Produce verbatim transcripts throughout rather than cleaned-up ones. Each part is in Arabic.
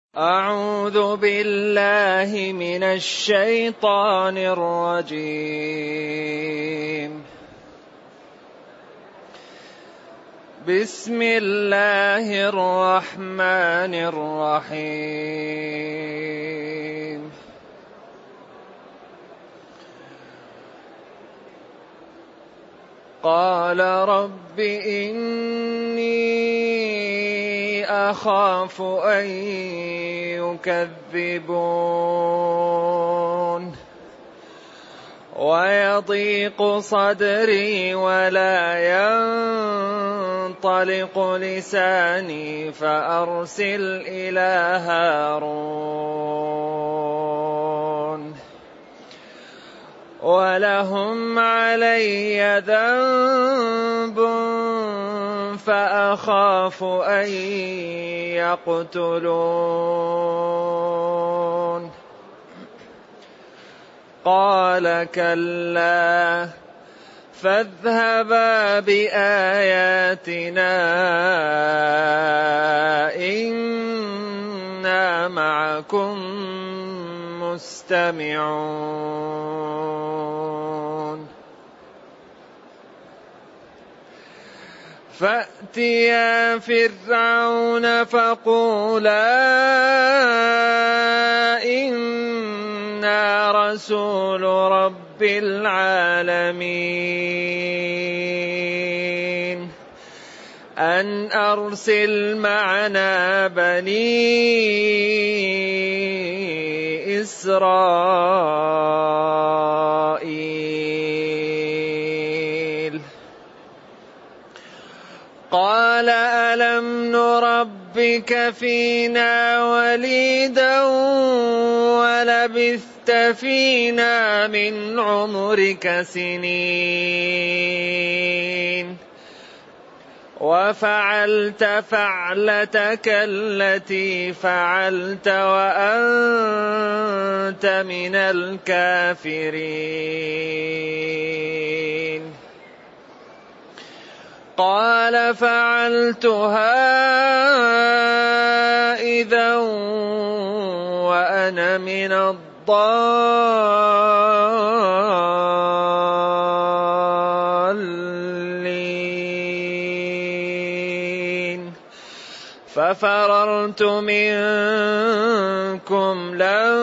أعوذ بالله من الشيطان الرجيم. بسم الله الرحمن الرحيم. قال رب إني أخاف أن يكذبون ويضيق صدري ولا ينطلق لساني فأرسل إلى هارون ولهم علي ذنب فأخاف أن يقتلون. قال كلا فاذهبا بآياتنا إنا معكم مستمعون. فأتيا فرعون فقولا إنا رسول رب العالمين أن أرسل معنا بني إسرائيل. قال ألم نربك فينا وليدا ولبثت فينا من عمرك سنين وفعلت فعلتك التي فعلت وأنت من الكافرين. قال فعلتها إذا وأنا من الضالين ففررت منكم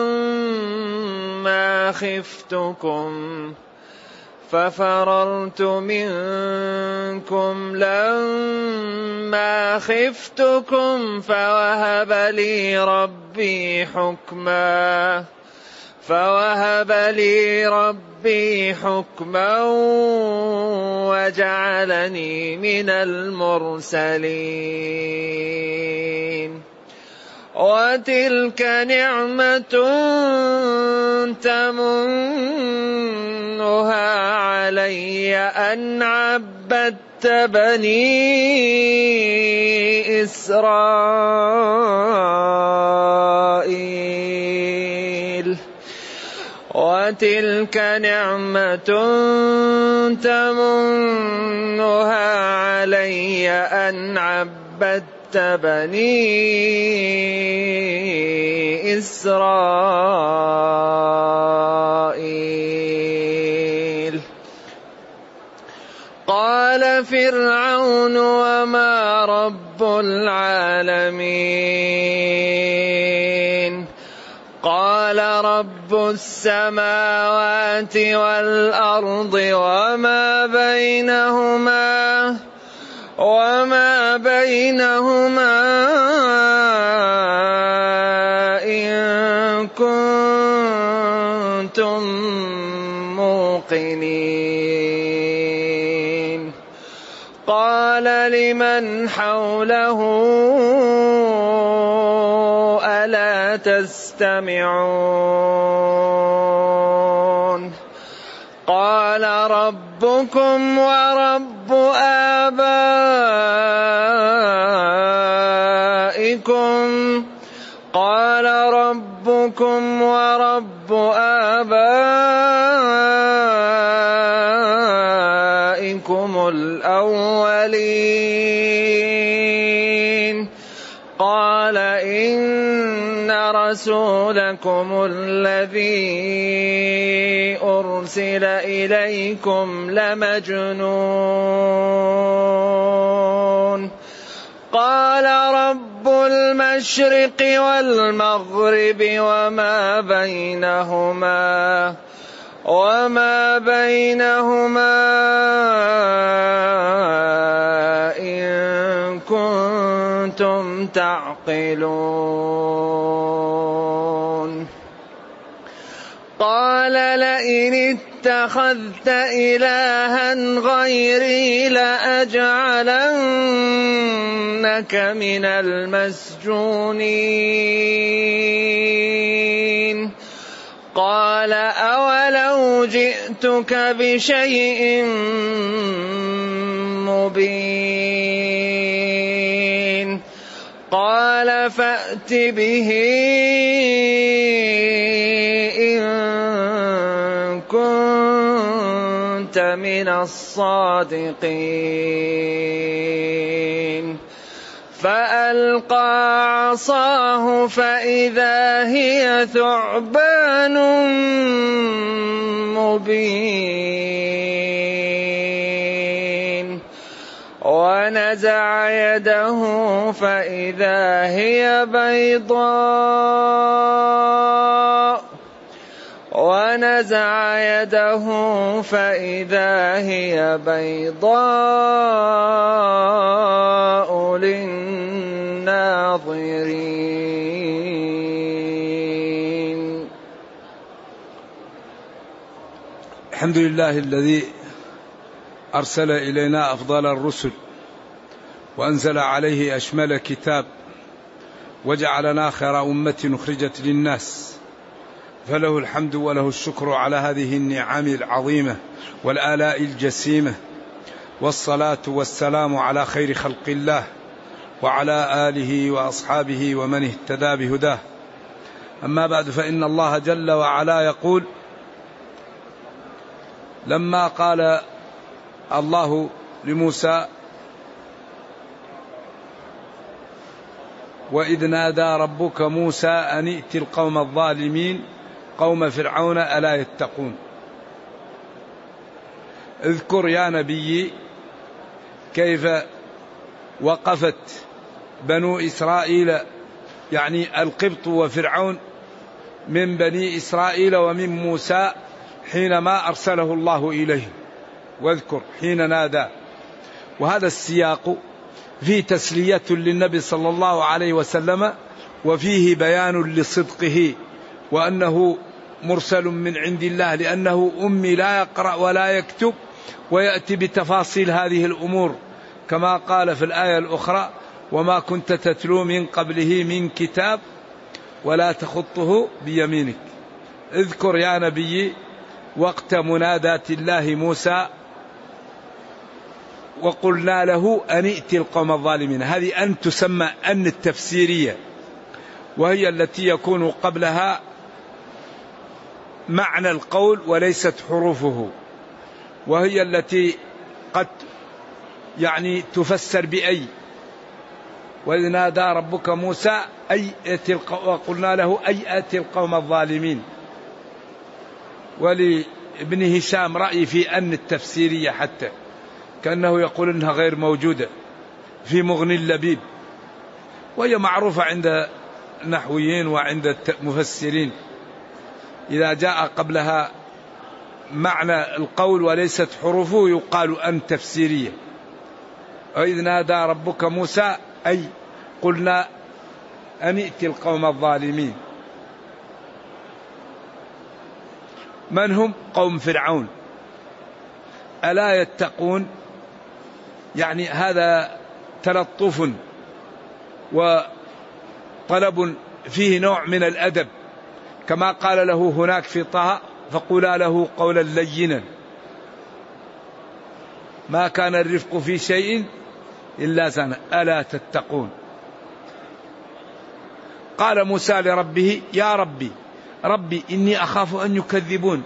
لما خفتكم ففررت منكم لما خفتكم فوهب لي ربي حكما فوهب لي ربي حكما وجعلني من المرسلين. وتلك نعمة تمنها علي أن عبدت بني إسرائيل وتلك نعمة تمنها علي أن عبدت بني إسرائيل. قال فرعون وما رب العالمين قال رب السماوات والأرض وما بينهما وما بينهما إن كنتم موقنين. قال لمن حوله ألا تستمعون. قال ربكم ورب آبائكم قال ربكم ورب آبائكم الأولين قال إن رسولكم الذي أرسل إليكم لمجنون قال رب المشرق والمغرب وما بينهما وما بينهما إن كنتم تعقلون قال لئن اتخذت إلها غيري لأجعلنك من المسجونين قال أولو جئتك بشيء مبين قال فأت به إن كنت من الصادقين فألقى عصاه فإذا هي ثعبان مبين ونزع يده فإذا هي بيضاء ونزع يده فإذا هي بيضاء للناظرين. الحمد لله الذي أرسل إلينا أفضل الرسل وأنزل عليه أشمل كتاب وجعلنا خير أمة أخرجت للناس، فله الحمد وله الشكر على هذه النعم العظيمة والآلاء الجسيمة، والصلاة والسلام على خير خلق الله وعلى آله وأصحابه ومن اهتدى بهداه. أما بعد، فإن الله جل وعلا يقول: لما قال الله لموسى: وإذ نادى ربك موسى أن ائت القوم الظالمين قوم فرعون ألا يتقون. اذكر يا نبي كيف وقفت بنو إسرائيل، يعني القبط وفرعون، من بني إسرائيل ومن موسى حينما أرسله الله إليهم. واذكر حين نادى، وهذا السياق فيه تسلية للنبي صلى الله عليه وسلم، وفيه بيان لصدقه وأنه مرسل من عند الله، لأنه أمي لا يقرأ ولا يكتب، ويأتي بتفاصيل هذه الأمور كما قال في الآية الأخرى: وما كنت تتلو من قبله من كتاب ولا تخطه بيمينك. اذكر يا نبي وقت منادات الله موسى: وقلنا له أن ائت القوم الظالمين. هذه أن تسمى أن التفسيرية، وهي التي يكون قبلها معنى القول وليست حروفه، وهي التي قد يعني تفسر بأي. وإذ نادى ربك موسى أي ائت وقلنا له أي ائت القوم الظالمين. ولابن هشام رأي في أن التفسيرية، حتى كأنه يقول إنها غير موجودة في مغني اللبيب، وهي معروفة عند النحويين وعند المفسرين. إذا جاء قبلها معنى القول وليست حروفه يقال أن تفسيرية. وإذ نادى ربك موسى أي قلنا أن ائت القوم الظالمين. من هم؟ قوم فرعون. ألا يتقون، يعني هذا تلطف وطلب فيه نوع من الأدب، كما قال له هناك في طه: فقولا له قولا لينا ما كان الرفق في شيء إلا زانه ألا تتقون. قال موسى لربه: يا ربي ربي إني أخاف أن يكذبون،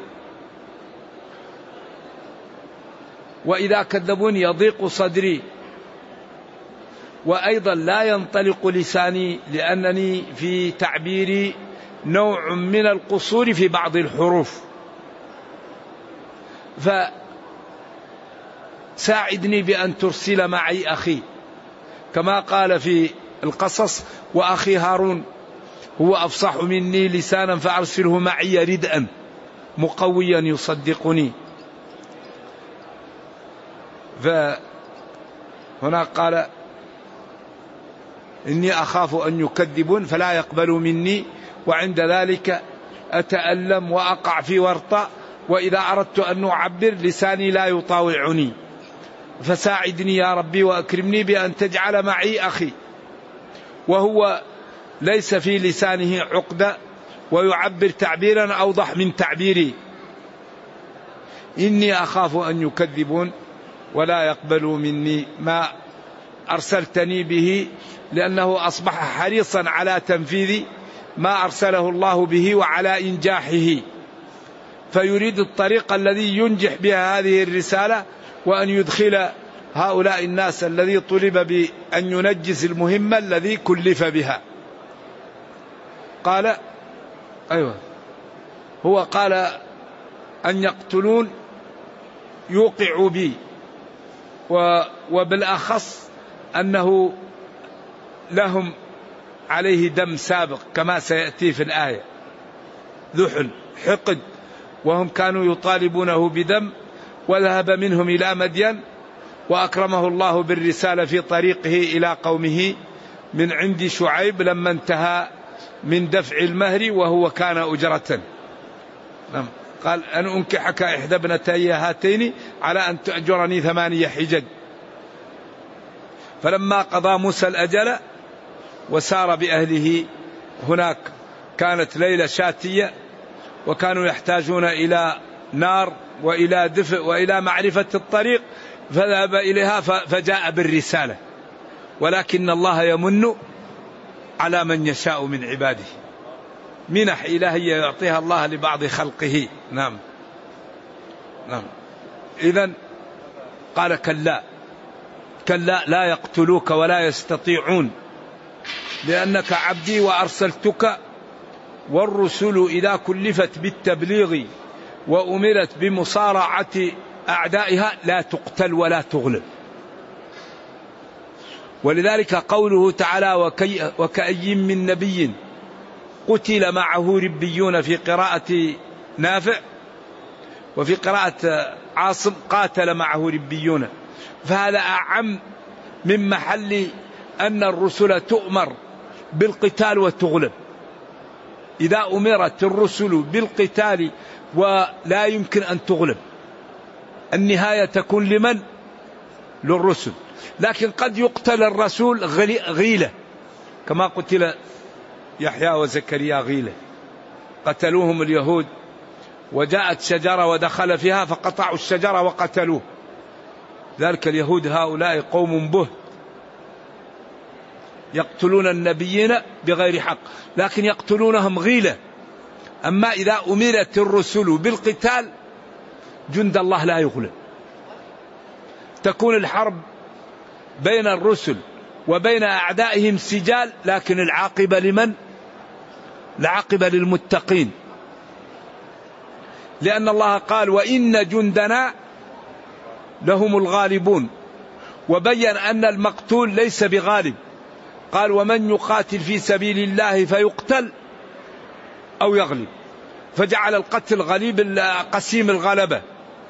وإذا كذبوني يضيق صدري وأيضا لا ينطلق لساني لأنني في تعبيري نوع من القصور في بعض الحروف، فساعدني بأن ترسل معي أخي، كما قال في القصص: وأخي هارون هو أفصح مني لسانا فأرسله معي ردءا مقويا يصدقني. فهنا قال: إني أخاف أن يكذبون فلا يقبلوا مني، وعند ذلك أتألم وأقع في ورطة، وإذا أردت أن أعبر لساني لا يطاوعني، فساعدني يا ربي وأكرمني بأن تجعل معي أخي. وهو ليس في لسانه عقدة ويعبر تعبيرا أوضح من تعبيري. إني أخاف أن يكذبون ولا يقبلوا مني ما أرسلتني به، لأنه أصبح حريصا على تنفيذ ما أرسله الله به وعلى إنجاحه، فيريد الطريق الذي ينجح بها هذه الرسالة، وأن يدخل هؤلاء الناس الذي طلب بأن ينجز المهمة الذي كلف بها. قال أيوة هو قال أن يقتلون يوقعوا بي، وبالأخص أنه لهم عليه دم سابق كما سيأتي في الآية، ذحل حقد، وهم كانوا يطالبونه بدم، وذهب منهم إلى مدين وأكرمه الله بالرسالة في طريقه إلى قومه من عند شعيب لما انتهى من دفع المهر وهو كان أجرة. قال: أن أنكحك إحدى ابنتي هاتين على أن تأجرني ثمانية حجج. فلما قضى موسى الأجل وسار بأهله، هناك كانت ليلة شاتية وكانوا يحتاجون إلى نار وإلى دفء وإلى معرفة الطريق، فذهب إليها فجاء بالرسالة. ولكن الله يمن على من يشاء من عباده، منح إلهية يعطيها الله لبعض خلقه. نعم نعم. إذن قال: كلا كلا لا يقتلوك ولا يستطيعون، لأنك عبدي وأرسلتك، والرسل إذا كلفت بالتبليغ وأمرت بمصارعة أعدائها لا تقتل ولا تغلب. ولذلك قوله تعالى: وكي وكأي من نبي قتل معه ربيون في قراءة نافع، وفي قراءة عاصم قاتل معه ربيون، فهذا أعم من محل أن الرسل تؤمر بالقتال وتغلب. إذا أمرت الرسل بالقتال ولا يمكن أن تغلب، النهاية تكون لمن؟ للرسل. لكن قد يقتل الرسول غيلة، كما قتل يحيى وزكريا غيلة، قتلوهم اليهود، وجاءت شجرة ودخل فيها فقطعوا الشجرة وقتلوه. ذلك اليهود هؤلاء قوم به، يقتلون النبيين بغير حق، لكن يقتلونهم غيلة. أما إذا أمرت الرسل بالقتال جند الله لا يغلب. تكون الحرب بين الرسل وبين أعدائهم سجال، لكن العاقبة لمن؟ العاقبة للمتقين، لأن الله قال: وإن جندنا لهم الغالبون، وبين أن المقتول ليس بغالب. قال: ومن يقاتل في سبيل الله فيقتل أو يغلب، فجعل القتل غليب قسيم الغلبة.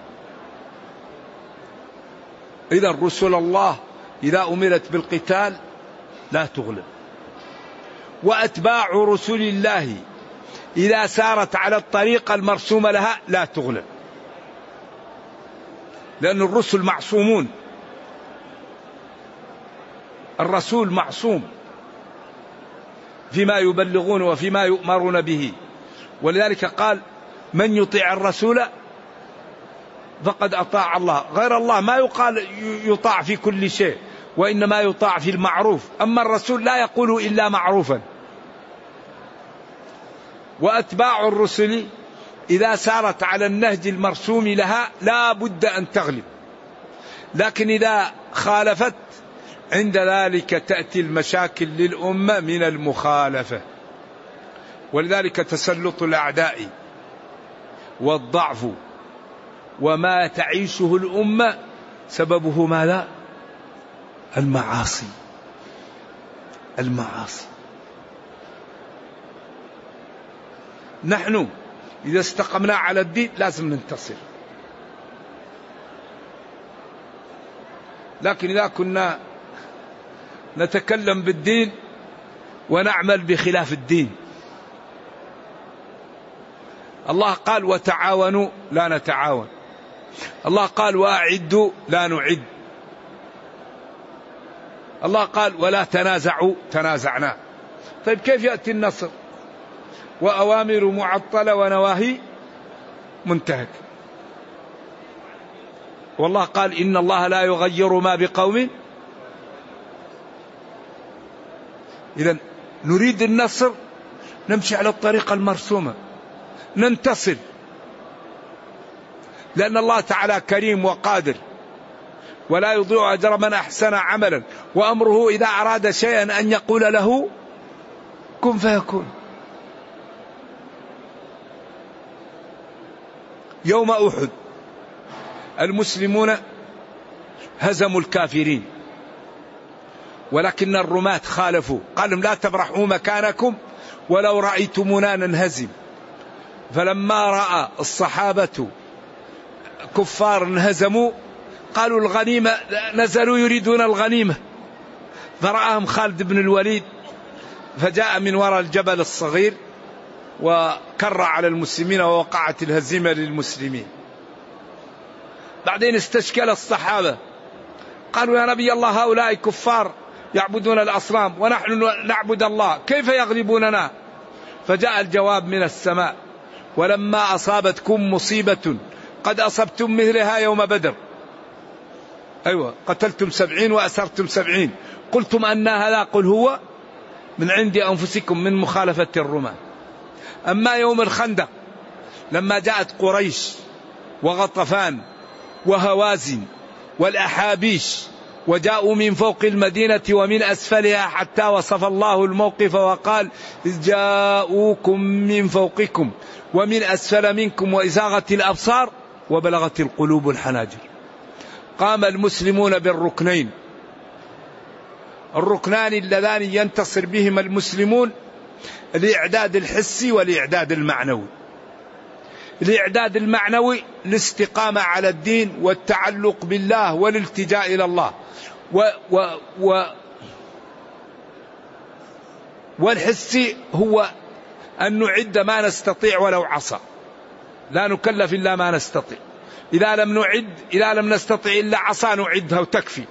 إذا رسل الله إذا أمرت بالقتال لا تغلب، وأتباع رسل الله إذا سارت على الطريقة المرسومة لها لا تغلب، لأن الرسل معصومون، الرسول معصوم فيما يبلغون وفيما يؤمرون به. ولذلك قال: من يطيع الرسول فقد أطاع الله. غير الله ما يقال يطاع في كل شيء، وإنما يطاع في المعروف، أما الرسول لا يقول إلا معروفا. وأتباع الرسل إذا سارت على النهج المرسوم لها لا بد أن تغلب، لكن إذا خالفت عند ذلك تأتي المشاكل للأمة من المخالفة. ولذلك تسلط الأعداء والضعف وما تعيشه الأمة سببه ماذا؟ المعاصي. المعاصي. نحن إذا استقمنا على الدين لازم ننتصر، لكن إذا كنا نتكلم بالدين ونعمل بخلاف الدين، الله قال وتعاونوا لا نتعاون، الله قال وأعدوا لا نعد، الله قال ولا تنازعوا تنازعنا. طيب كيف يأتي النصر وأوامر معطلة ونواهي منتهك؟ والله قال إن الله لا يغير ما بقوم. إذن نريد النصر نمشي على الطريقة المرسومة ننتصر، لأن الله تعالى كريم وقادر ولا يضيع أجر من أحسن عملا، وأمره إذا أراد شيئا أن يقول له كن فيكون. يوم أحد المسلمون هزموا الكافرين، ولكن الرماة خالفوا، قالوا لا تبرحوا مكانكم ولو رأيتمونا ننهزم. فلما رأى الصحابة كفار انهزموا قالوا الغنيمة، نزلوا يريدون الغنيمة، فرآهم خالد بن الوليد فجاء من وراء الجبل الصغير وكر على المسلمين ووقعت الهزيمة للمسلمين. بعدين استشكل الصحابة قالوا يا نبي الله هؤلاء كفار يعبدون الأصنام ونحن نعبد الله، كيف يغلبوننا؟ فجاء الجواب من السماء ولما أصابتكم مصيبة قد أصبتم مثلها يوم بدر، أيوة قتلتم سبعين وأسرتم سبعين، قلتم أن هذا، قل هو من عند أنفسكم من مخالفة الرماة. أما يوم الخندق لما جاءت قريش وغطفان وهوازن والأحابيش وجاءوا من فوق المدينة ومن أسفلها حتى وصف الله الموقف وقال إذ جاءوكم من فوقكم ومن أسفل منكم وإزاغت الأبصار وبلغت القلوب الحناجر. قام المسلمون بالركنين، الركنان اللذان ينتصر بهما المسلمون، الإعداد الحسي والإعداد المعنوي. الإعداد المعنوي الاستقامة على الدين والتعلق بالله والالتجاء إلى الله، و و و والحسي هو أن نعد ما نستطيع ولو عصى، لا نكلف إلا ما نستطيع، إذا لم نعد إذا لم نستطيع إلا عصا نعدها وتكفي.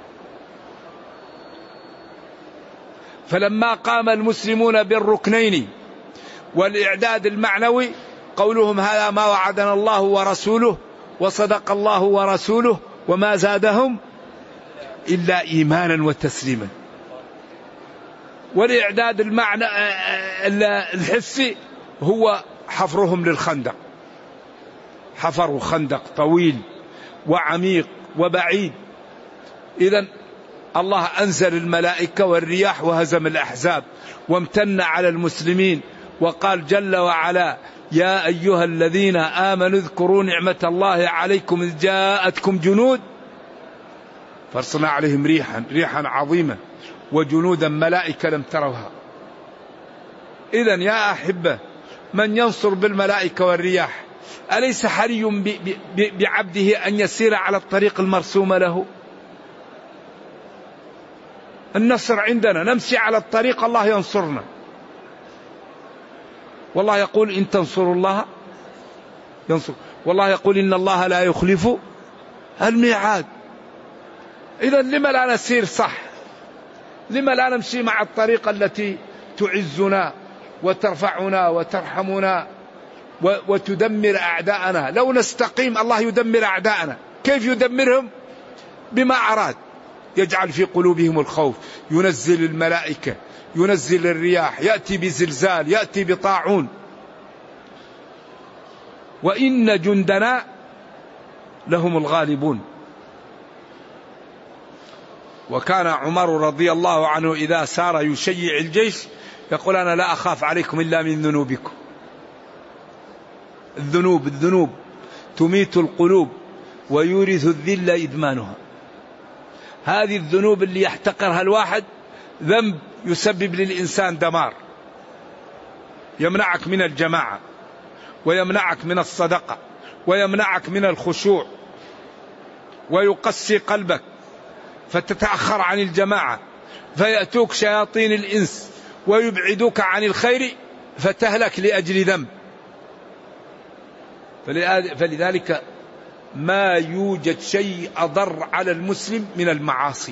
فلما قام المسلمون بالركنين والإعداد المعنوي قولهم هذا ما وعدنا الله ورسوله وصدق الله ورسوله وما زادهم إلا إيمانا وتسليما. والإعداد المعنى الحسي هو حفرهم للخندق، حفروا خندق طويل وعميق وبعيد. إذن الله أنزل الملائكة والرياح وهزم الأحزاب وامتن على المسلمين وقال جل وعلا يا أيها الذين آمنوا اذكروا نعمة الله عليكم إذ جاءتكم جنود فارسلنا عليهم ريحا ريحا عظيمة وجنودا ملائكة لم تروها. إذن يا أحبة من ينصر بالملائكة والرياح أليس حري بعبده أن يسير على الطريق المرسوم له؟ النصر عندنا، نمشي على الطريق الله ينصرنا. والله يقول إن تنصروا الله ينصر، والله يقول إن الله لا يخلف الميعاد. إذا لما لا نسير صح؟ لما لا نمشي مع الطريقة التي تعزنا وترفعنا وترحمنا وتدمر أعداءنا؟ لو نستقيم الله يدمر أعداءنا. كيف يدمرهم؟ بما أراد، يجعل في قلوبهم الخوف، ينزل الملائكة، ينزل الرياح، يأتي بزلزال، يأتي بطاعون. وإن جندنا لهم الغالبون. وكان عمر رضي الله عنه إذا سار يشيع الجيش يقول أنا لا أخاف عليكم إلا من ذنوبكم. الذنوب الذنوب تميت القلوب ويورث الذل إدمانها. هذه الذنوب اللي يحتقرها الواحد ذنب يسبب للإنسان دمار، يمنعك من الجماعة ويمنعك من الصدقة ويمنعك من الخشوع ويقسي قلبك فتتأخر عن الجماعة، فيأتوك شياطين الإنس ويبعدوك عن الخير فتهلك لأجل ذنب. فلذلك ما يوجد شيء أضر على المسلم من المعاصي،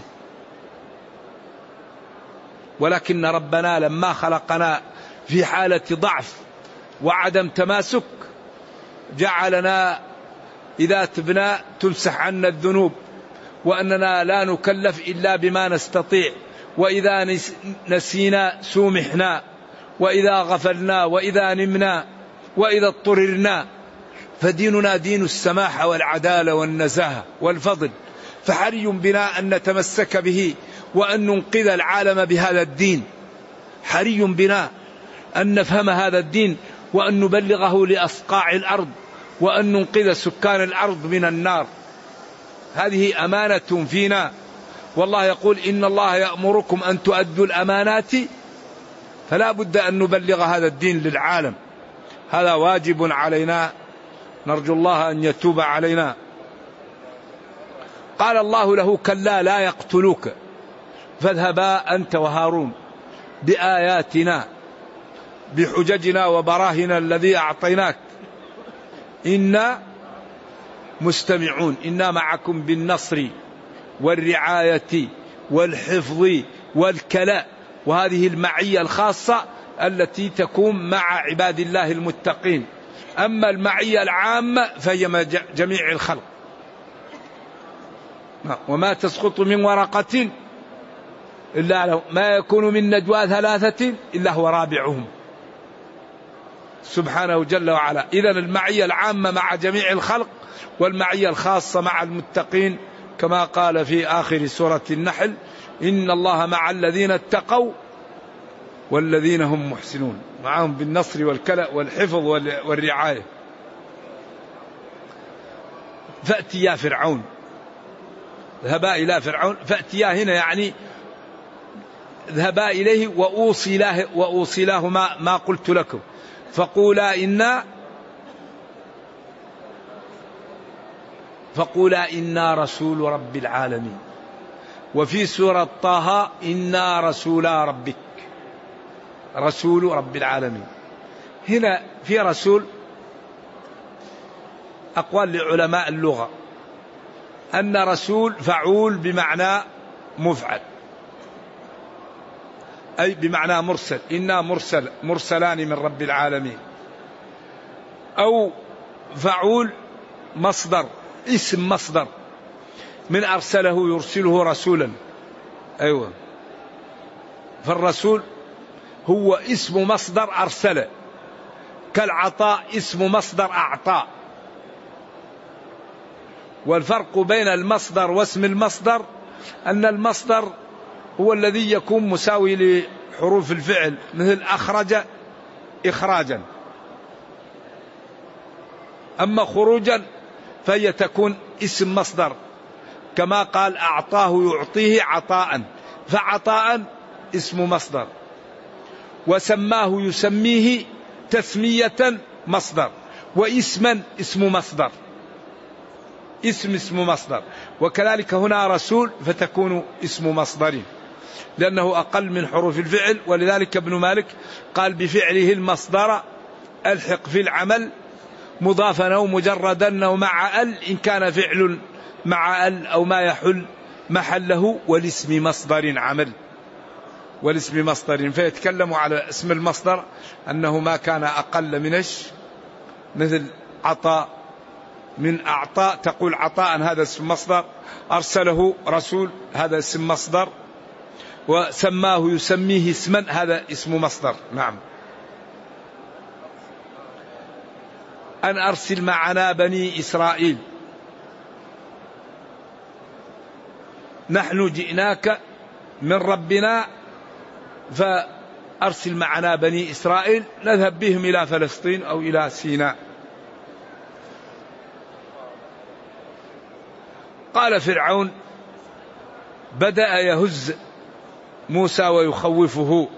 ولكن ربنا لما خلقنا في حالة ضعف وعدم تماسك جعلنا إذا تبنا تمسح عنا الذنوب، وأننا لا نكلف إلا بما نستطيع، وإذا نسينا سومحنا، وإذا غفلنا، وإذا نمنا، وإذا اضطررنا. فديننا دين السماحة والعدالة والنزاهة والفضل، فحري بنا أن نتمسك به وأن ننقذ العالم بهذا الدين. حري بنا أن نفهم هذا الدين وأن نبلغه لأصقاع الأرض وأن ننقذ سكان الأرض من النار. هذه أمانة فينا، والله يقول إن الله يأمركم أن تؤدوا الأمانات، فلا بد أن نبلغ هذا الدين للعالم. هذا واجب علينا، نرجو الله أن يتوب علينا. قال الله له كلا لا يقتلوك فاذهبا أنت وهارون بآياتنا بحججنا وبراهنا الذي أعطيناك إنا مستمعون. إنا معكم بالنصر والرعاية والحفظ والكلاء، وهذه المعية الخاصة التي تكون مع عباد الله المتقين. أما المعية العامة فهي جميع الخلق. وما تسقط من ورقة إلا له ما يكون من نجوى ثلاثة إلا هو رابعهم سبحانه جل وعلا. إذن المعية العامة مع جميع الخلق، والمعية الخاصة مع المتقين، كما قال في آخر سورة النحل إن الله مع الذين اتقوا والذين هم محسنون، معهم بالنصر والكلأ والحفظ والرعاية. فأتيا فرعون، ذهبا إلى فرعون. فأتيا هنا يعني ذهبا إليه وأوصلاه وأوصلاه ما, ما قلت لكم، فقولا إنا فقولا إنا رسول رب العالمين. وفي سورة طه إنا رسولا ربك، رسول رب العالمين. هنا في رسول أقوال لعلماء اللغة أن رسول فعول بمعنى مفعل، أي بمعنى مرسل، إنا مرسل مرسلان من رب العالمين. أو فعول مصدر، اسم مصدر من أرسله يرسله رسولا. أيوة، فالرسول هو اسم مصدر أرسل، كالعطاء اسم مصدر أعطى. والفرق بين المصدر واسم المصدر أن المصدر هو الذي يكون مساوي لحروف الفعل، مثل أخرج إخراجا. أما خروجا فهي تكون اسم مصدر، كما قال أعطاه يعطيه عطاء، فعطاء اسم مصدر. وسماه يسميه تسمية مصدر، واسما اسم مصدر، اسم اسم مصدر. وكذلك هنا رسول فتكون اسم مصدر لأنه أقل من حروف الفعل. ولذلك ابن مالك قال بفعله المصدر ألحق في العمل مضافا أو مجردا أو مع ال، إن كان فعل مع ال أو ما يحل محله، والاسم مصدر عمل، والاسم مصدر. فيتكلم على اسم المصدر أنه ما كان أقل منش، مثل عطاء من أعطاء تقول عطاء، هذا اسم مصدر. أرسله رسول، هذا اسم مصدر. وسماه يسميه اسما، هذا اسم مصدر. نعم. أن أرسل معنا بني إسرائيل. نحن جئناك من ربنا فأرسل معنا بني إسرائيل نذهب بهم إلى فلسطين أو إلى سيناء. قال فرعون بدأ يهز موسى ويخوفه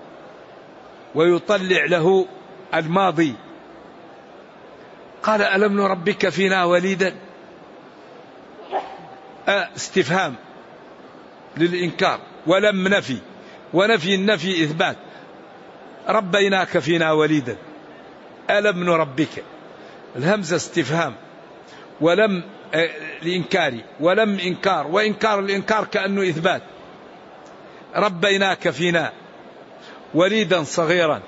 ويطلع له الماضي. قال ألم نربك فينا وليدا؟ استفهام للإنكار، ولم نفي، ونفي النفي إثبات. ربيناك فينا وليدا، ألم نربك، الهمزة استفهام، ولم لإنكاري، ولم إنكار، وإنكار الإنكار كأنه إثبات. ربيناك فينا وليدا صغيرا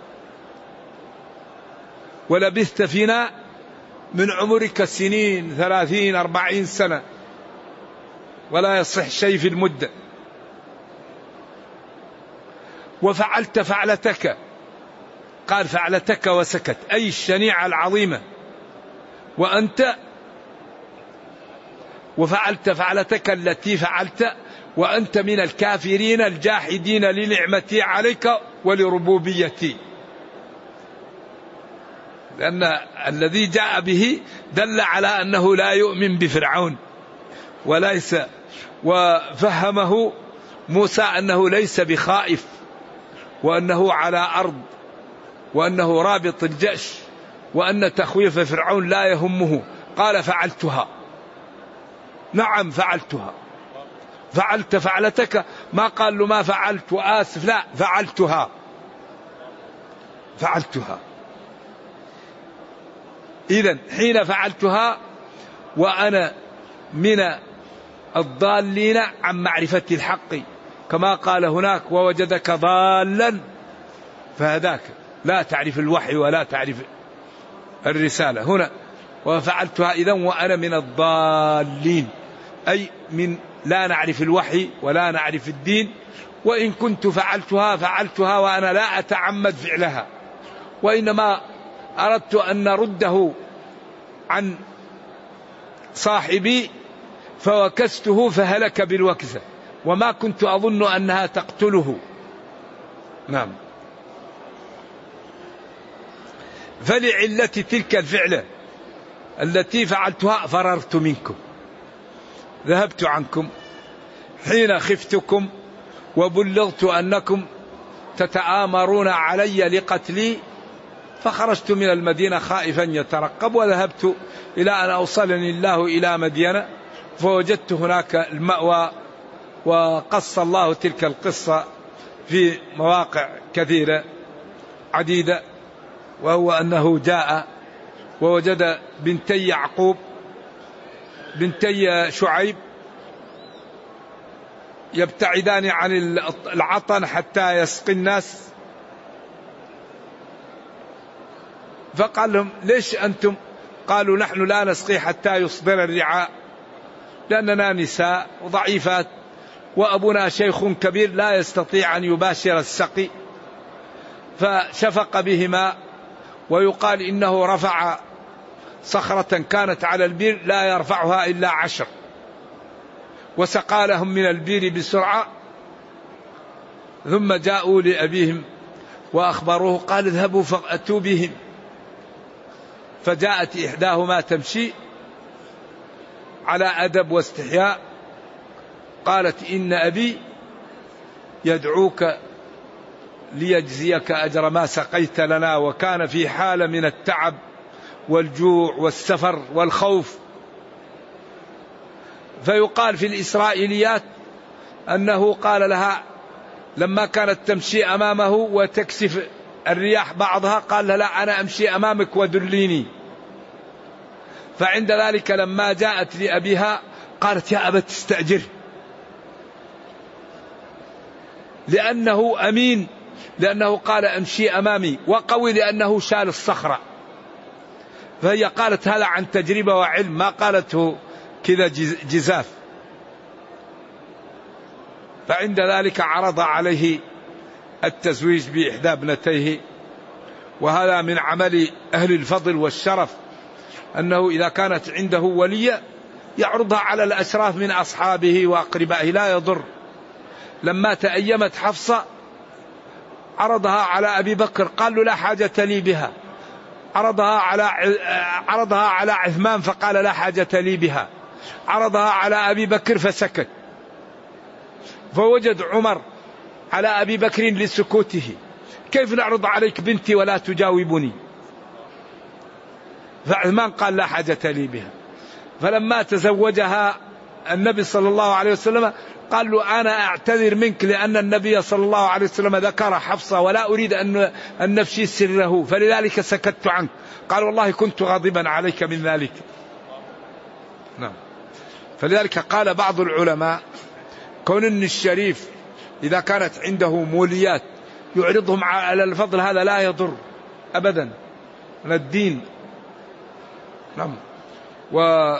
ولبثت فينا من عمرك سنين ثلاثين أربعين سنة، ولا يصح شيء في المدة. وفعلت فعلتك، قال فعلتك وسكت، أي الشنيعة العظيمة، وأنت وفعلت فعلتك التي فعلت وأنت من الكافرين الجاحدين لنعمتي عليك ولربوبيتي. لأن الذي جاء به دل على أنه لا يؤمن بفرعون وليس، وفهمه موسى أنه ليس بخائف، وأنه على أرض، وأنه رابط الجأش، وأن تخويف فرعون لا يهمه. قال فعلتها، نعم فعلتها. فعلت فعلتك، ما قال له ما فعلت وآسف، لا، فعلتها فعلتها. إذن حين فعلتها وأنا من الضالين عن معرفة الحق، كما قال هناك ووجدك ضالا فهداك، لا تعرف الوحي ولا تعرف الرسالة. هنا وفعلتها إذن وأنا من الضالين، أي من لا نعرف الوحي ولا نعرف الدين. وإن كنت فعلتها فعلتها وأنا لا أتعمد فعلها، وإنما أردت أن نرده عن صاحبي فوكسته فهلك بالوكسة، وما كنت أظن أنها تقتله. نعم. فلعلة تلك الفعلة التي فعلتها فررت منكم، ذهبت عنكم حين خفتكم وبلغت أنكم تتآمرون علي لقتلي، فخرجت من المدينة خائفا يترقب، وذهبت إلى أن أوصلني الله إلى مدينة فوجدت هناك المأوى. وقص الله تلك القصة في مواقع كثيرة عديدة، وهو أنه جاء ووجد بنتي يعقوب بنتي شعيب يبتعدان عن العطن حتى يسقي الناس، فقال لهم ليش أنتم؟ قالوا نحن لا نسقي حتى يصدر الرعاء، لأننا نساء وضعيفات، وأبونا شيخ كبير لا يستطيع أن يباشر السقي. فشفق بهما، ويقال إنه رفع صخرة كانت على البير لا يرفعها إلا عشر، وسقى لهم من البير بسرعة. ثم جاءوا لأبيهم وأخبروه، قال اذهبوا فأتوا بهم. فجاءت إحداهما تمشي على أدب واستحياء، قالت إن أبي يدعوك ليجزيك أجر ما سقيت لنا، وكان في حالة من التعب والجوع والسفر والخوف. فيقال في الإسرائيليات أنه قال لها لما كانت تمشي أمامه وتكسف الرياح بعضها، قال لها لا أنا أمشي أمامك ودليني. فعند ذلك لما جاءت لأبيها قالت يا أبت استأجر، لأنه أمين، لأنه قال أمشي أمامي، وقوي لأنه شال الصخرة. فهي قالت هذا عن تجربة وعلم، ما قالته كذا جزاف. فعند ذلك عرض عليه التزويج بإحدى ابنتيه. وهذا من عمل أهل الفضل والشرف، أنه إذا كانت عنده ولية يعرضها على الأشراف من أصحابه وأقربائه لا يضر. لما تأيمت حفصة عرضها على أبي بكر قال له لا حاجة لي بها، عرضها على عرضها على عثمان فقال لا حاجة لي بها، عرضها على أبي بكر فسكت. فوجد عمر على أبي بكر لسكوته، كيف نعرض عليك بنتي ولا تجاوبني؟ فعثمان قال لا حاجة لي بها. فلما تزوجها النبي صلى الله عليه وسلم قال له أنا أعتذر منك لأن النبي صلى الله عليه وسلم ذكر حفصة ولا أريد أن أن نفشي سره فلذلك سكت عنك. قال والله كنت غاضبا عليك من ذلك. نعم. فلذلك قال بعض العلماء كون أن الشريف إذا كانت عنده موليات يعرضهم على الفضل هذا لا يضر أبدا من الدين. نعم. و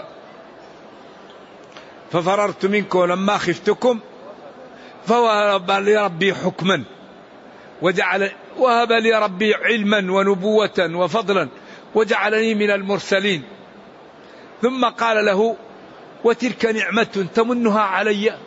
ففررت منكم لما خفتكم فوهب لي ربي حكما وجعل وهب لي ربي علما ونبوة وفضلا وجعلني من المرسلين. ثم قال له وتلك نعمة تمنها علي.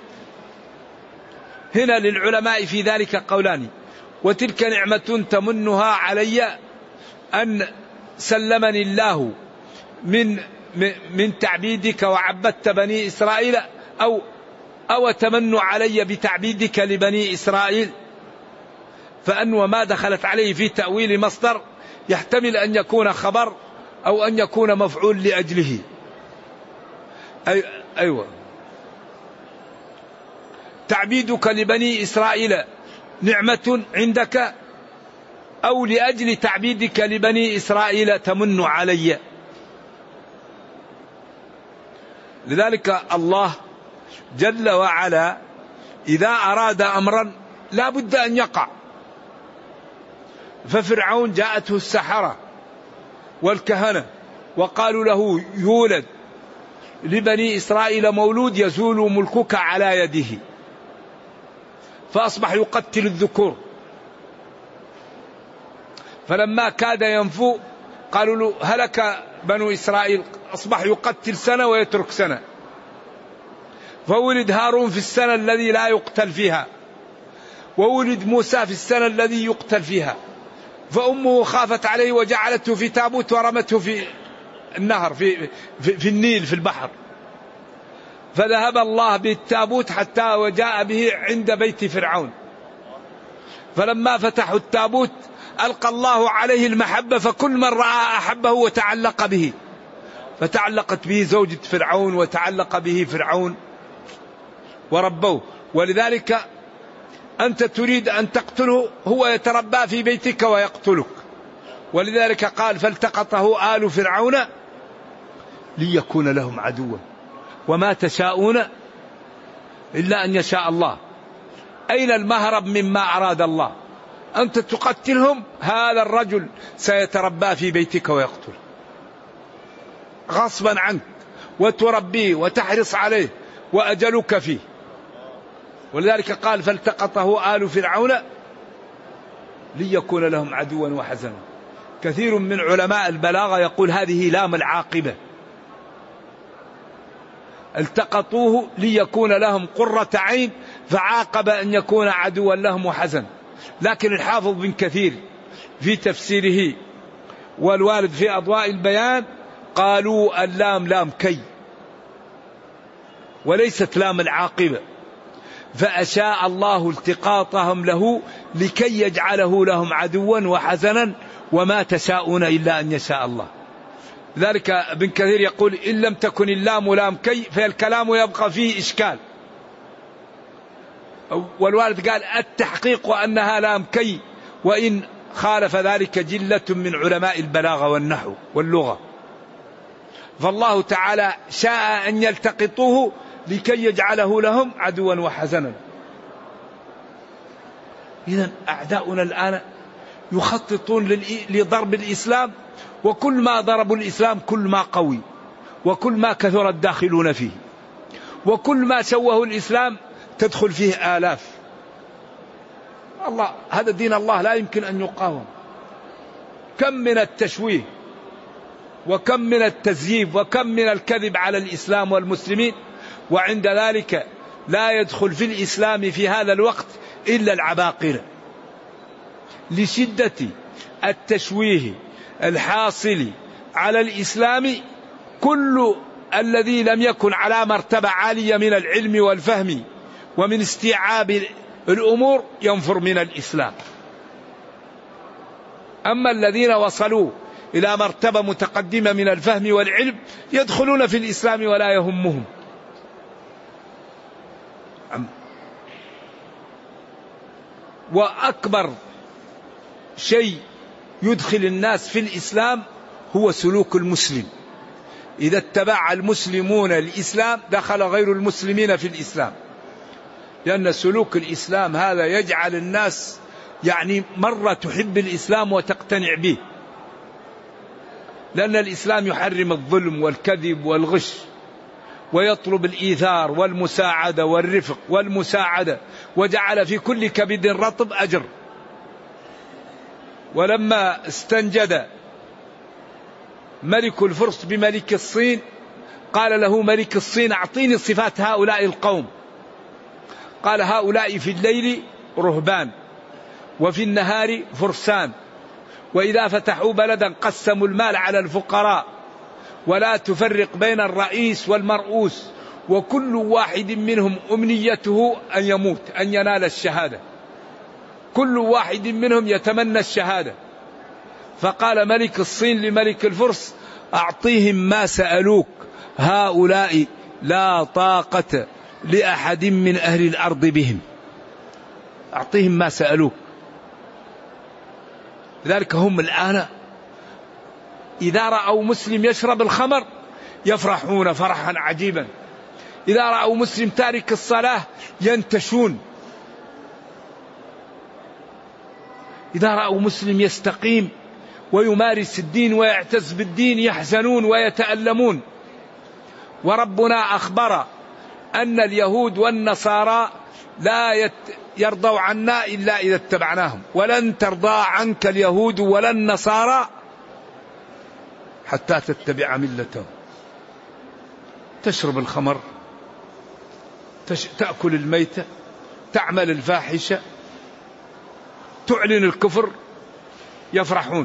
هنا للعلماء في ذلك قولان. وتلك نعمة تمنها علي أن سلمني الله من من تعبيدك وعبدت بني إسرائيل، أو أو تمنوا علي بتعبيدك لبني إسرائيل. فأن وما دخلت عليه في تأويل مصدر يحتمل أن يكون خبر أو أن يكون مفعول لأجله. أي أيوة. تعبيدك لبني إسرائيل نعمة عندك أو لأجل تعبيدك لبني إسرائيل تمن علي. لذلك الله جل وعلا إذا أراد أمرا لا بد أن يقع. ففرعون جاءته السحرة والكهنة وقالوا له يولد لبني إسرائيل مولود يزول ملكك على يده، فأصبح يقتل الذكور. فلما كاد ينفو قالوا له هلك بنو إسرائيل، أصبح يقتل سنة ويترك سنة. فولد هارون في السنة الذي لا يقتل فيها، وولد موسى في السنة الذي يقتل فيها. فأمه خافت عليه وجعلته في تابوت ورمته في النهر في, في, في النيل في البحر. فذهب الله بالتابوت حتى وجاء به عند بيت فرعون. فلما فتحوا التابوت ألقى الله عليه المحبة، فكل من رأى أحبه وتعلق به. فتعلقت به زوجة فرعون وتعلق به فرعون وربوه. ولذلك أنت تريد أن تقتله هو يتربى في بيتك ويقتلك. ولذلك قال فالتقطه آل فرعون ليكون لهم عدوا وما تشاءون إلا أن يشاء الله. أين المهرب مما أراد الله؟ أنت تقتلهم، هذا الرجل سيتربى في بيتك ويقتل غصبا عنك وتربيه وتحرص عليه وأجلك فيه. ولذلك قال فالتقطه آل فرعون ليكون لهم عدوا وحزنا. كثير من علماء البلاغة يقول هذه لام العاقبة، التقطوه ليكون لهم قرة عين فعاقب أن يكون عدوا لهم وحزن. لكن الحافظ بن كثير في تفسيره والوارد في أضواء البيان قالوا اللام لام كي وليست لام العاقبة، فأشاء الله التقاطهم له لكي يجعله لهم عدوا وحزنا وما تشاءون إلا أن يشاء الله. ذلك ابن كثير يقول إن لم تكن اللام لام كي فالكلام يبقى فيه إشكال. والوالد قال التحقيق أنها لام كي، وإن خالف ذلك جلة من علماء البلاغة والنحو واللغة. فالله تعالى شاء أن يلتقطوه لكي يجعله لهم عدوا وحزنا. إذن أعداؤنا الآن يخططون لضرب الإسلام، وكل ما ضربوا الإسلام كل ما قوي وكل ما كثر الداخلون فيه، وكل ما شوهوا الإسلام تدخل فيه آلاف. الله هذا دين الله لا يمكن أن يقاوم. كم من التشويه وكم من التزييف وكم من الكذب على الإسلام والمسلمين، وعند ذلك لا يدخل في الإسلام في هذا الوقت إلا العباقرة، لشدة التشويه الحاصل على الإسلام. كل الذي لم يكن على مرتبة عالية من العلم والفهم ومن استيعاب الأمور ينفر من الإسلام. أما الذين وصلوا إلى مرتبة متقدمة من الفهم والعلم يدخلون في الإسلام ولا يهمهم. وأكبر شيء يدخل الناس في الإسلام هو سلوك المسلم. إذا اتبع المسلمون الإسلام دخل غير المسلمين في الإسلام، لأن سلوك الإسلام هذا يجعل الناس يعني مرة تحب الإسلام وتقتنع به، لأن الإسلام يحرم الظلم والكذب والغش، ويطلب الإيثار والمساعدة والرفق والمساعدة، وجعل في كل كبد رطب أجر. ولما استنجد ملك الفرس بملك الصين قال له ملك الصين أعطيني صفات هؤلاء القوم. قال هؤلاء في الليل رهبان وفي النهار فرسان، وإذا فتحوا بلدا قسموا المال على الفقراء، ولا تفرق بين الرئيس والمرؤوس، وكل واحد منهم أمنيته أن يموت أن ينال الشهادة، كل واحد منهم يتمنى الشهادة. فقال ملك الصين لملك الفرس أعطيهم ما سألوك، هؤلاء لا طاقة لأحد من أهل الأرض بهم، أعطيهم ما سألوك. لذلك هم الآن إذا رأوا مسلم يشرب الخمر يفرحون فرحا عجيبا، إذا رأوا مسلم تارك الصلاة ينتشون، إذا رأوا مسلم يستقيم ويمارس الدين ويعتز بالدين يحزنون ويتألمون. وربنا أخبر أن اليهود والنصارى لا يرضوا عنا إلا إذا اتبعناهم، ولن ترضى عنك اليهود ولا النصارى حتى تتبع ملتهم. تشرب الخمر، تأكل الميتة، تعمل الفاحشة، تعلن الكفر، يفرحون.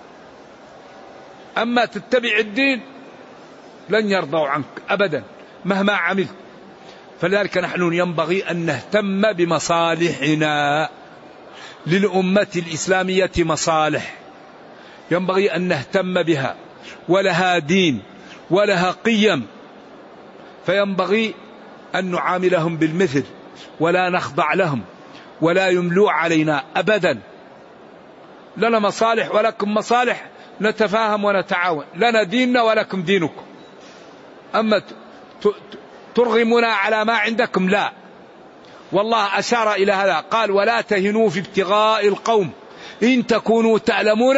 أما تتبع الدين لن يرضوا عنك أبدا مهما عملت. فلذلك نحن ينبغي أن نهتم بمصالحنا. للأمة الإسلامية مصالح ينبغي أن نهتم بها، ولها دين ولها قيم، فينبغي أن نعاملهم بالمثل ولا نخضع لهم ولا يملوا علينا أبدا. لنا مصالح ولكم مصالح، نتفاهم ونتعاون، لنا ديننا ولكم دينكم. أما ترغمنا على ما عندكم لا. والله أشار إلى هذا قال ولا تهنوا في ابتغاء القوم إن تكونوا تعلمون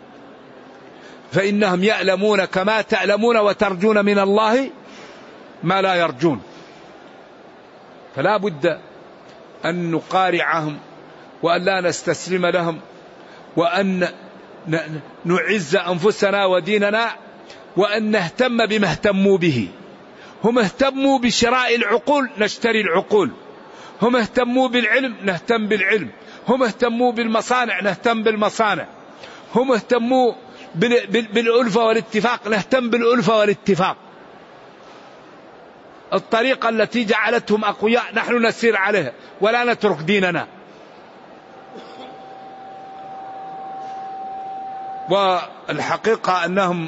فإنهم يعلمون كما تعلمون وترجون من الله ما لا يرجون. فلا بد أن نقارعهم وأن لا نستسلم لهم، وأن نعز أنفسنا وديننا، وأن نهتم بما اهتموا به. هم اهتموا بشراء العقول نشتري العقول، هم اهتموا بالعلم نهتم بالعلم، هم اهتموا بالمصانع نهتم بالمصانع، هم اهتموا بالألفة والاتفاق نهتم بالألفة والاتفاق. الطريقة التي جعلتهم أقوياء نحن نسير عليها ولا نترك ديننا. والحقيقة أنهم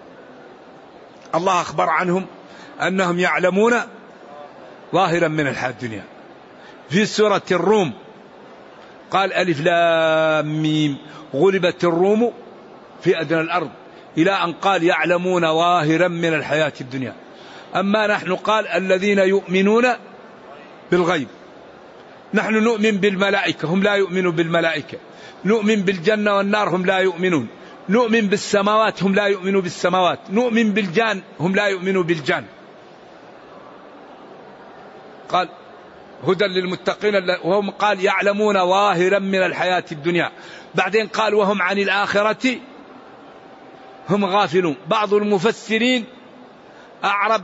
الله أخبر عنهم أنهم يعلمون ظاهرا من الحياة الدنيا. في سورة الروم قال ألف لام ميم غلبت الروم في أدنى الأرض إلى أن قال يعلمون ظاهرا من الحياة الدنيا. أما نحن قال الذين يؤمنون بالغيب. نحن نؤمن بالملائكة هم لا يؤمنون بالملائكة، نؤمن بالجنة والنار هم لا يؤمنون، نؤمن بالسماوات هم لا يؤمنون بالسماوات، نؤمن بالجان هم لا يؤمنون بالجان. قال هدى للمتقين وهم قال يعلمون ظاهرا من الحياة الدنيا. بعدين قال وهم عن الآخرة هم غافلون. بعض المفسرين أعرب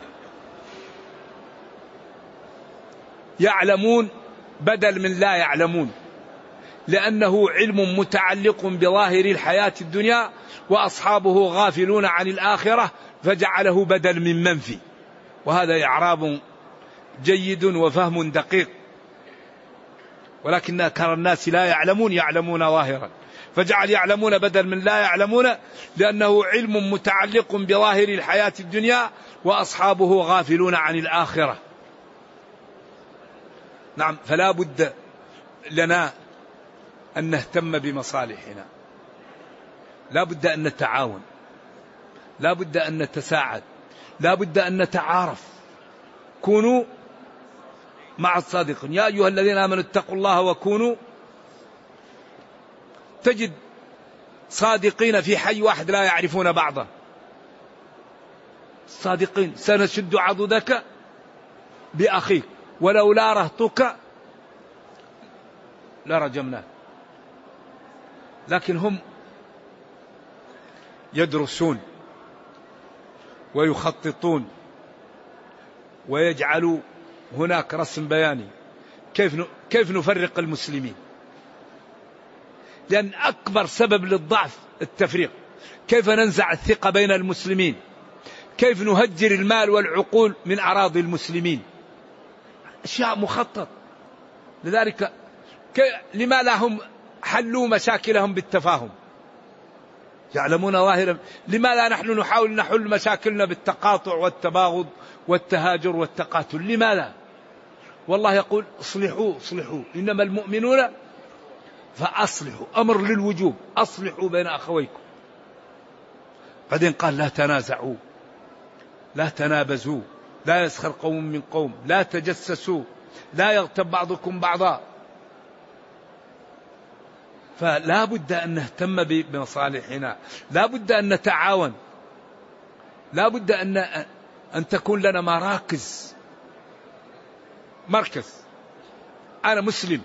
يعلمون بدل من لا يعلمون، لأنه علم متعلق بظاهر الحياة الدنيا وأصحابه غافلون عن الآخرة، فجعله بدل من منفي، وهذا إعراب جيد وفهم دقيق. ولكن أكثر الناس لا يعلمون، يعلمون ظاهرا، فجعل يعلمون بدل من لا يعلمون، لأنه علم متعلق بظاهر الحياة الدنيا وأصحابه غافلون عن الآخرة. نعم، فلا بد لنا أن نهتم بمصالحنا، لا بد أن نتعاون، لا بد أن نتساعد، لا بد أن نتعارف. كونوا مع الصادقين، يا أيها الذين آمنوا اتقوا الله وكونوا. تجد صادقين في حي واحد لا يعرفون بعضا. صادقين سنشد عضدك بأخيك ولولا رهطك لرجمناك. لكن هم يدرسون ويخططون ويجعلوا هناك رسم بياني كيف كيف نفرق المسلمين، لأن أكبر سبب للضعف التفريق. كيف ننزع الثقة بين المسلمين، كيف نهجر المال والعقول من أراضي المسلمين، أشياء مخطط. لذلك لما لهم حلوا مشاكلهم بالتفاهم، يعلمون ظاهرا. لماذا نحن نحاول نحل مشاكلنا بالتقاطع والتباغض والتهاجر والتقاتل؟ لماذا؟ والله يقول اصلحوا اصلحوا إنما المؤمنون فأصلحوا، أمر للوجوب، أصلحوا بين أخويكم. بعدين قال لا تنازعوا، لا تنابزوا، لا يسخر قوم من قوم، لا تجسسوا، لا يغتب بعضكم بعضا. فلا بد أن نهتم بمصالحنا، لا بد أن نتعاون، لا بد أن أن تكون لنا مراكز. مركز، أنا مسلم،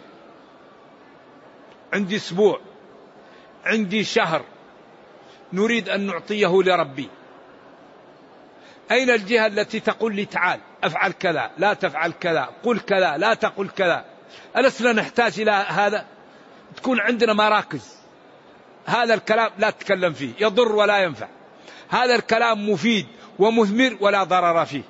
عندي أسبوع، عندي شهر، نريد أن نعطيه لربي. أين الجهة التي تقول لي تعال أفعل كذا، لا تفعل كذا، قل كذا، لا تقل كذا؟ ألسنا نحتاج إلى هذا؟ تكون عندنا مراكز. هذا الكلام لا تتكلم فيه، يضر ولا ينفع. هذا الكلام مفيد ومثمر ولا ضرر فيه.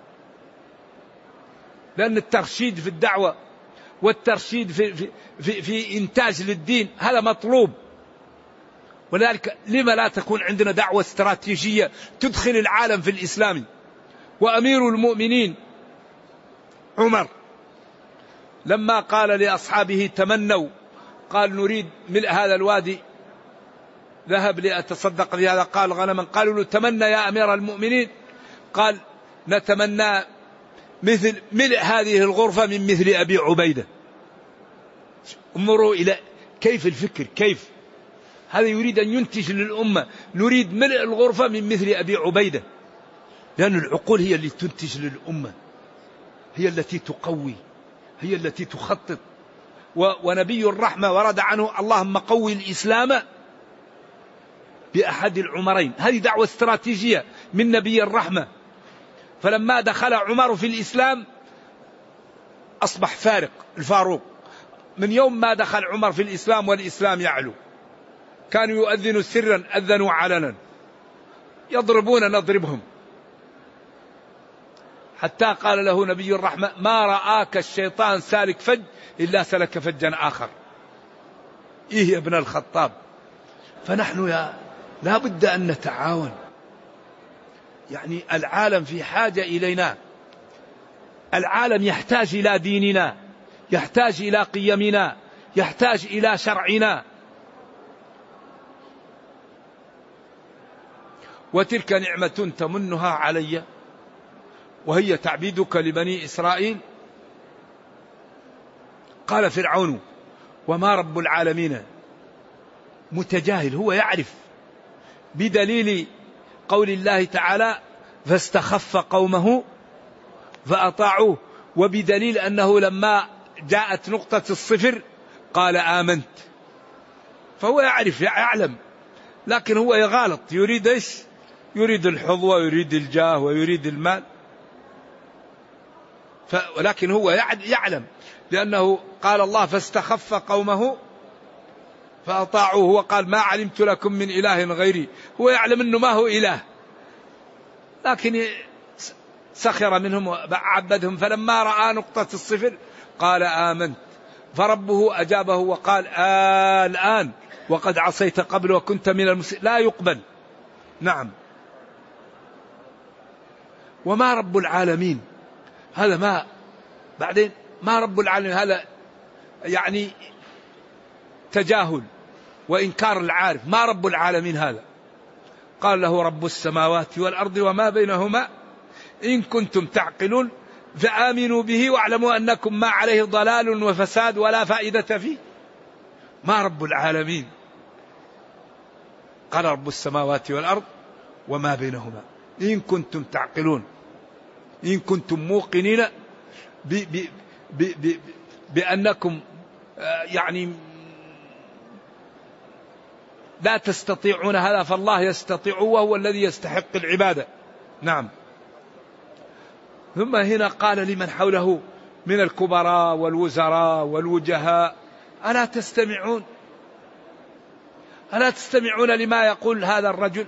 لأن الترشيد في الدعوة والترشيد في, في, في, في إنتاج للدين هذا مطلوب. ولذلك لما لا تكون عندنا دعوة استراتيجية تدخل العالم في الإسلام؟ وأمير المؤمنين عمر لما قال لأصحابه تمنوا، قال نريد ملء هذا الوادي ذهب لأتصدق بهذا، قال غنما، قالوا له تمنى يا أمير المؤمنين، قال نتمنى مثل ملء هذه الغرفة من مثل أبي عبيدة. انظروا إلى كيف الفكر، كيف هذا يريد أن ينتج للأمة. نريد ملء الغرفة من مثل أبي عبيدة، لأن العقول هي اللي تنتج للأمة، هي التي تقوي، هي التي تخطط. ونبي الرحمة ورد عنه اللهم قوي الإسلام بأحد العمرين. هذه دعوة استراتيجية من نبي الرحمة. فلما دخل عمر في الإسلام أصبح فارق الفاروق. من يوم ما دخل عمر في الإسلام والإسلام يعلو، كانوا يؤذنوا سرا أذنوا علنا، يضربون نضربهم، حتى قال له نبي الرحمة ما رآك الشيطان سالك فج إلا سلك فجا آخر. إيه يا ابن الخطاب. فنحن يا لا بد أن نتعاون. يعني العالم في حاجة إلينا، العالم يحتاج إلى ديننا، يحتاج إلى قيمنا، يحتاج إلى شرعنا. وتلك نعمة تمنها علي وهي تعبيدك لبني إسرائيل. قال فرعون وما رب العالمين، متجاهل، هو يعرف بدليل قول الله تعالى فاستخف قومه فأطاعوه، وبدليل أنه لما جاءت نقطة الصفر قال آمنت. فهو يعرف يعلم لكن هو يغالط، يريد إيش؟ يريد الحظوة ويريد الجاه ويريد المال. ولكن هو يعلم، لأنه قال الله فاستخف قومه فأطاعوه وقال ما علمت لكم من إله غيري. هو يعلم أنه ما هو إله، لكن سخر منهم وعبدهم. فلما رأى نقطة الصفر قال آمنت، فربه أجابه وقال آه الآن وقد عصيت قبل وكنت من المسلمين. لا يقبل. نعم. وما رب العالمين هذا، ما بعدين ما رب العالمين هذا يعني تجاهل وإنكار العارف. ما رب العالمين هذا؟ قال له رب السماوات والأرض وما بينهما إن كنتم تعقلون فآمنوا به واعلموا أنكم ما عليه ضلال وفساد ولا فائدة فيه. ما رب العالمين؟ قال رب السماوات والأرض وما بينهما إن كنتم تعقلون، إن كنتم موقنين ب ب ب ب بأنكم يعني لا تستطيعون هذا فالله يستطيع وهو الذي يستحق العبادة. نعم. ثم هنا قال لمن حوله من الكبراء والوزراء والوجهاء ألا تستمعون؟ ألا تستمعون لما يقول هذا الرجل؟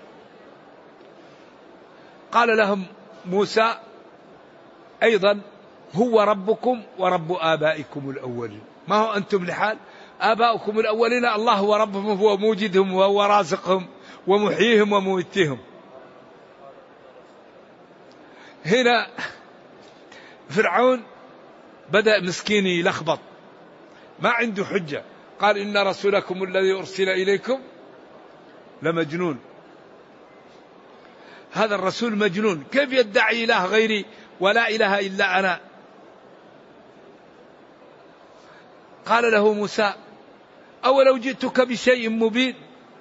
قال لهم موسى أيضا هو ربكم ورب آبائكم الأولين. ما هو أنتم لحال؟ آباؤكم الأولين الله هو ربهم، هو موجدهم وهو رازقهم ومحييهم ومميتهم. هنا فرعون بدأ مسكين يلخبط، ما عنده حجة. قال إن رسولكم الذي أرسل إليكم لمجنون. هذا الرسول مجنون، كيف يدعي إله غيري ولا إله إلا أنا؟ قال له موسى أولو جئتك بشيء مبين؟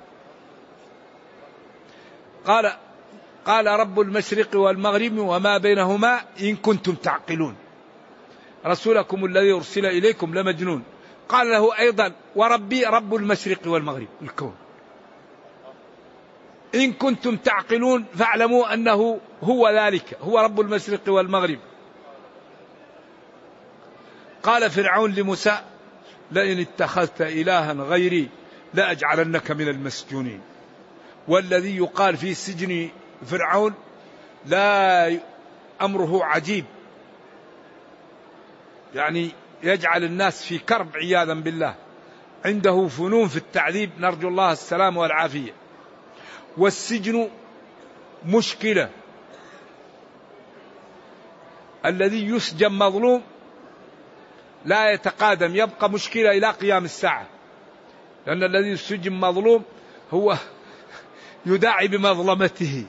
قال قال رب المشرق والمغرب وما بينهما إن كنتم تعقلون. رسولكم الذي أرسل إليكم لمجنون. قال له أيضا وربي رب المشرق والمغرب الكون. إن كنتم تعقلون فاعلموا أنه هو ذلك، هو رب المشرق والمغرب. قال فرعون لموسى لئن اتخذت إلها غيري لأجعلنك من المسجونين. والذي يقال في سجن فرعون لا أمره عجيب، يعني يجعل الناس في كرب عياذا بالله. عنده فنون في التعذيب، نرجو الله السلام والعافية. والسجن مشكلة. الذي يسجن مظلوم لا يتقادم، يبقى مشكلة إلى قيام الساعة، لأن الذي يسجن مظلوم هو يداعي بمظلمته.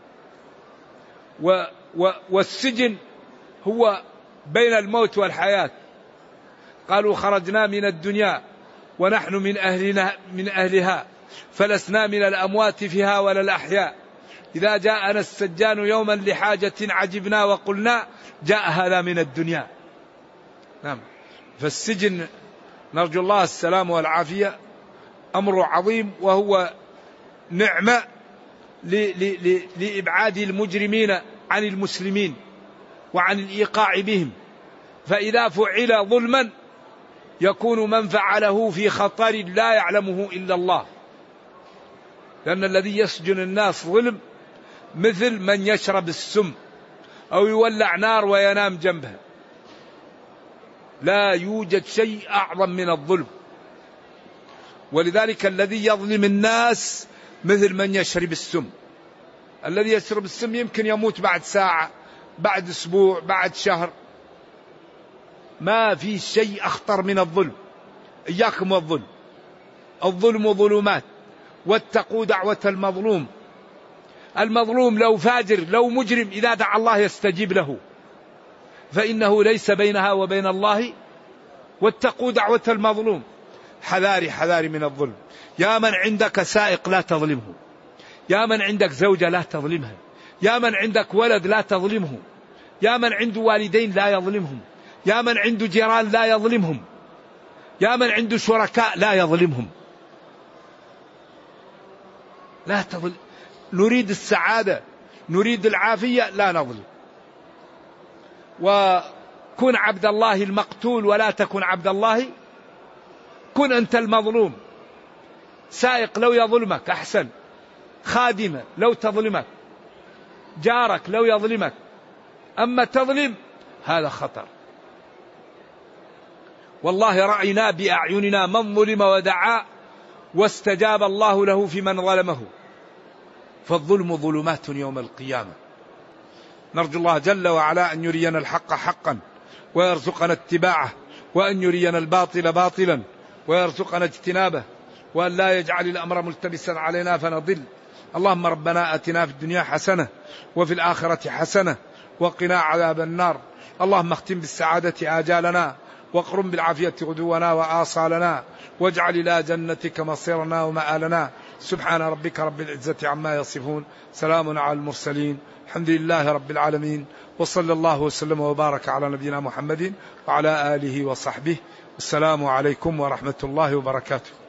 و و والسجن هو بين الموت والحياة. قالوا خرجنا من الدنيا ونحن من أهلنا من أهلها فلسنا من الأموات فيها ولا الأحياء. إذا جاءنا السجان يوما لحاجة عجبنا وقلنا جاء هذا من الدنيا. نعم. فالسجن نرجو الله السلام والعافية أمر عظيم، وهو نعمة لإبعاد المجرمين عن المسلمين وعن الإيقاع بهم. فإذا فعل ظلما يكون من فعله في خطر لا يعلمه إلا الله، لأن الذي يسجن الناس ظلم مثل من يشرب السم أو يولع نار وينام جنبها. لا يوجد شيء أعظم من الظلم. ولذلك الذي يظلم الناس مثل من يشرب السم. الذي يشرب السم يمكن يموت بعد ساعة، بعد أسبوع، بعد شهر. ما في شيء أخطر من الظلم. إياكم والظلم. الظلم ظلمات واتقوا دعوة المظلوم. المظلوم لو فاجر لو مجرم إذا دعا الله يستجيب له، فإنه ليس بينها وبين الله. واتقوا دعوة المظلوم. حذاري حذاري من الظلم. يا من عندك سائق لا تظلمه، يا من عندك زوجة لا تظلمها، يا من عندك ولد لا تظلمه، يا من عنده والدين لا يظلمهم، يا من عنده جيران لا يظلمهم، يا من عنده شركاء لا يظلمهم. لا تظلم. نريد السعادة، نريد العافية، لا نظلم. وكن عبد الله المقتول ولا تكن عبد الله، كن أنت المظلوم. سائق لو يظلمك أحسن، خادمة لو تظلمك، جارك لو يظلمك، أما تظلم هذا خطر. والله رأينا بأعيننا من ظلم ودعا واستجاب الله له في من ظلمه، فالظلم ظلمات يوم القيامة. نرجو الله جل وعلا أن يرينا الحق حقا ويرزقنا اتباعه، وأن يرينا الباطل باطلا ويرزقنا اجتنابه، وأن لا يجعل الأمر ملتبسا علينا فنضل. اللهم ربنا آتنا في الدنيا حسنة وفي الآخرة حسنة وقنا عذاب النار. اللهم اختم بالسعادة آجالنا، واقرم بالعافية غدونا وآصالنا، واجعل إلى جنتك مصيرنا ومآلنا. سبحان ربك رب العزة عما يصفون، سلام على المرسلين، الحمد لله رب العالمين، وصلى الله وسلم وبارك على نبينا محمد وعلى آله وصحبه. السلام عليكم ورحمة الله وبركاته.